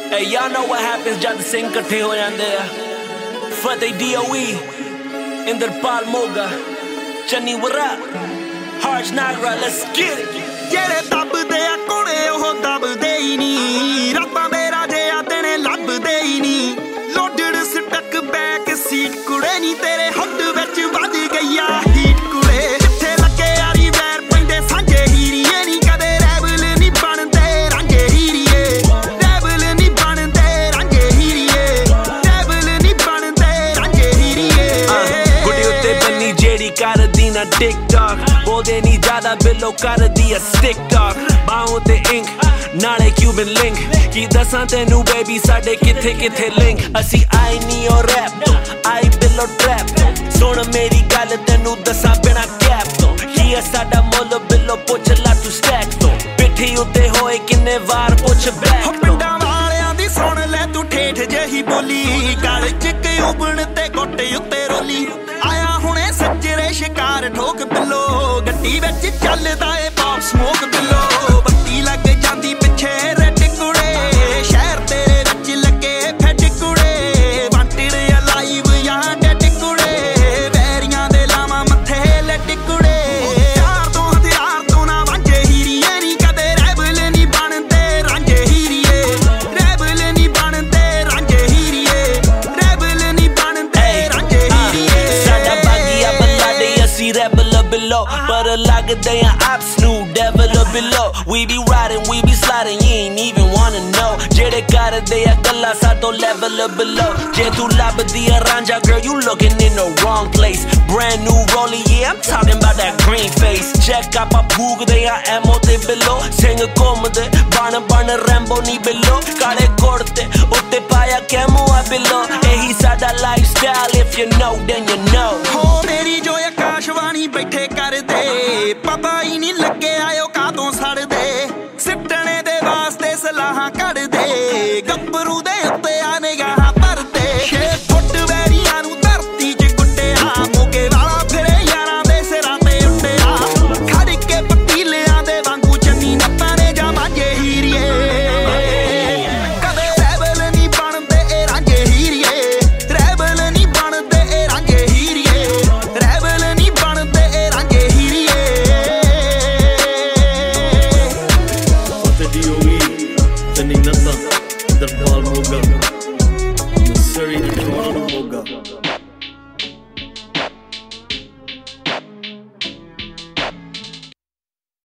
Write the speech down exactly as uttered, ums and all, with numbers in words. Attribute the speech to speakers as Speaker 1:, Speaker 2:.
Speaker 1: Hey, y'all know what happens जद सिंह इकट्ठे हो जाते हैं. फतेह D O E, Indrapal Moga, Channi वरा, Harsh Nagra, let's get it.
Speaker 2: ਜਿਹੜੇ ਦੱਬਦੇ ਆ ਕੋਲੇ ਉਹ ਦੱਬਦੇ ਹੀ ਨਹੀਂ. ਰੱਬਾ ਮੇਰਾ ਜਿਹਾ ਤੇਨੇ ਲੱਭਦੇ ਹੀ ਨਹੀਂ. ਲੋਡਡ ਸਟਕ ਬੈਕ ਸੀਟ ਕੁੜੇ ਨਹੀਂ ਤੇਰੇ ਹੱਡ ਵਿੱਚ ਵੱਜ ਗਈਆ ਹੀਟ ਕੁੜੇ. ਜਿੱਥੇ ਲੱਗੇ ਯਾਰੀ ਵੈਰ ਪੈਂਦੇ ਸਾਂਝੇ ਹੀਰੀਏ ਨਹੀਂ ਕਦੇ ਰੈਬਲ ਨਹੀਂ ਬਣਦੇ ਰਾਂਝੇ ਹੀਰੀਏ. ਰੈਬਲ ਨਹੀਂ ਬਣਦੇ ਰਾਂਝੇ ਹੀਰੀਏ. ਰੈਬਲ ਨਹੀਂ ਬਣਦੇ ਰਾਂਝੇ ਹੀਰੀਏ.
Speaker 1: ਗੁੱਡੀ ਉੱਤੇ ਬੰਨੀ ਜਿਹੜੀ ਕਰਦੀ ਨਾ ਟਿਕਟੌਕ. ਬੋਲਦੇ ਨਹੀਂ ਜ਼ਿਆਦਾ ਬਿੱਲੋ ਕਰਦੀ ਆ ਸਟਿਕ ਟਾਕ. ਬਾਹੋਂ ਤੇ ਇੰਕ ਨਾਲੇ ਕਿਊਬਨ ਲਿੰਕ. ਕੀ ਦੱਸਾਂ ਤੈਨੂੰ ਬੇਬੀ ਸਾਡੇ ਕਿੱਥੇ ਕਿੱਥੇ ਲਿੰਕ. ਅਸੀਂ ਆਈ ਨਹੀਂ ਓ ਰੈਪ ਤੋਂ ਆਈ ਬਿੱਲੋ ਟਰੈਪ ਤੋਂ. ਸੁਣ ਮੇਰੀ ਗੱਲ ਤੈਨੂੰ ਦੱਸਾਂ ਬਿਨਾਂ ਕੈਪ ਤੋਂ. ਕੀ ਆ ਸਾਡਾ ਮੁੱਲ ਬਿੱਲੋ ਪੁੱਛ ਲਾ ਤੂੰ ਸਟੈਕ ਤੋਂ. ਪਿੱਠੀ ਉੱਤੇ ਹੋਏ ਕਿੰਨੇ ਵਾਰ ਪੁੱਛ ਬੈਕ ਤੋਂ.
Speaker 2: ਪਿੰਡਾਂ ਵਾਲਿਆਂ ਦੀ ਸੁਣ ਲੈ ਤੂੰ ਠੇਠ ਜਿਹੀ ਬੋਲੀ. ਗਲ ਚ ਕਿਊਬਨ ਤੇ ਗੋਟੇ ਉੱਤੇ ਰੋਲੀ. ਆਇਆ ਹੁਣੇ ਸੱਜਰੇ ਸ਼ਿਕਾਰ ਠੋਕ ਬਿੱਲੋ. ਗੱਡੀ ਵਿੱਚ ਚੱਲਦਾ ਏ ਪੌਪ ਸਮੋਕ ਬਿੱਲੋ. ਬੱਤੀ ਲੱਗ ਜਾਂਦੀ ਪਿੱਛੇ ਰੈਡ ਕੁੜੇ. ਸ਼ਹਿਰ ਤੇਰੇ ਵਿੱਚ ਲੱਗੇ ਫੈਡ ਕੁੜੇ. ਵਾਂਟਡ ਆ ਲਾਈਵ ਜਾਂ ਡੈਡ ਕੁੜੇ. ਵੈਰੀਆਂ ਦੇ ਲਾਵਾਂ ਮੱਥੇ ਲੱਡ ਕੁੜੇ. ਯਾਰ ਤੋਂ ਹਥਿਆਰ ਤੋਂ ਨਾ ਵਾਂਝੇ ਹੀਰੀਏ ਨਹੀਂ ਕਦੇ ਰੈਬਲ ਨਹੀਂ ਬਣਦੇ ਰਾਂਝੇ ਹੀਰੀਏ. ਰੈਬਲ ਨਹੀਂ ਬਣਦੇ ਰਾਂਝੇ ਹੀਰੀਏ. ਰੈਬਲ ਨਹੀਂ ਬਣਦੇ ਰਾਂਝੇ ਹੀਰੀਏ.
Speaker 1: ਸਾਡਾ ਬਾਗੀਆ ਬਲਾਡੇ ਅਸੀਂ rebel below, but a lot of they are ops, new devil or below. We be riding, we be sliding, you ain't even wanna know. Jede got it, they are kalla sato level or below. Je tu labadi aranja, girl, you looking in the wrong place. Brand new rollie, yeah, I'm talking about that green face. Check out my boog, they are ammo te below. Sing a comedy, bana bana Rambo ni below. Kale korte, utte paya camo a below. Ehi sada lifestyle, if you know, then you know.
Speaker 2: Oh, meri jo ਆਕਾਸ਼ਵਾਣੀ ਬੈਠੇ ਕਰਦੇ. ਪਤਾ ਹੀ ਨਹੀਂ ਲੱਗੇ ਆਇਓ ਕਾਦੋਂ ਸੜਦੇ. ਸਿੱਟਣੇ ਦੇ ਵਾਸਤੇ ਸਲਾਹਾਂ ਕੱਢਦੇ.